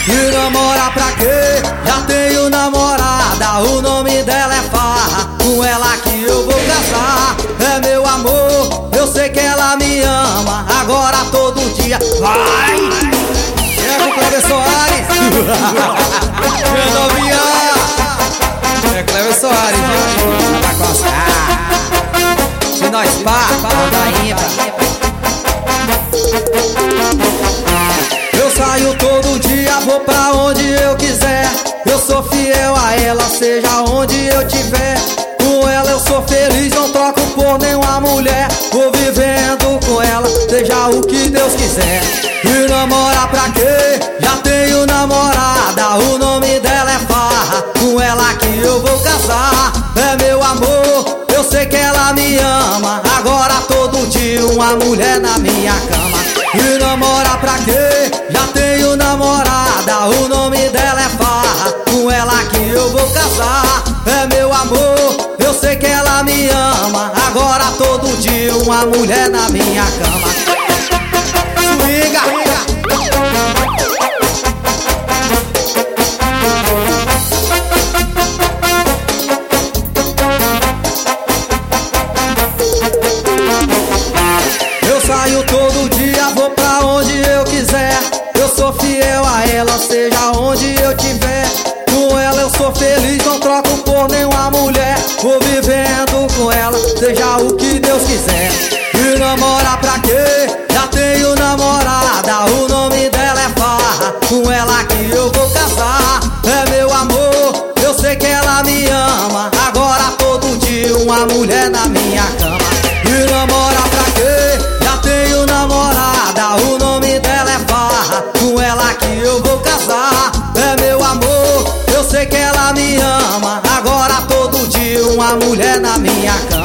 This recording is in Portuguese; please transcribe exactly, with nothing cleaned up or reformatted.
E namorar pra quê? Já tenho namorada, o nome dela é Farra. Com ela que eu vou casar. É meu amor, eu sei que ela me ama. Agora todo dia vai! É o Cleber Soares. É novinha. É Cleber Soares, viu? Pra coçar. Se nós pá, da ímpar. Eu saio todo dia, vou pra onde eu quiser. Eu sou fiel a ela, seja onde eu tiver. Com ela eu sou feliz, não troco por nenhuma mulher. Vou vivendo com ela, seja o que Deus quiser. E namorar pra quê? Já tenho namorada, o nome dela é Farra. Com ela que eu vou casar. É meu amor, eu sei que ela me ama. Agora todo dia uma mulher na minha cama. E namorar pra quê? Já tenho namorada, o nome dela é Farra. Com ela que eu vou casar. É meu amor, eu sei que ela me ama. Agora todo dia uma mulher na minha cama. Swinga! Eu saio todo dia, vou pra onde eu quiser. Eu sou fiel a ela, seja onde eu tiver. Com ela eu sou feliz, não troco por nenhuma mulher. Vou vivendo com ela, seja o que Deus quiser. E namorar pra quê? Já tenho namorada, o nome dela é Farra. Com ela que eu vou casar. É meu amor, eu sei que ela me ama. Agora todo dia uma mulher na minha cama. E namorar pra quê? Já tenho namorada, o nome dela é Farra. Com ela que eu vou casar. É meu amor, eu sei que ela me ama. Agora todo dia uma mulher na minha cama.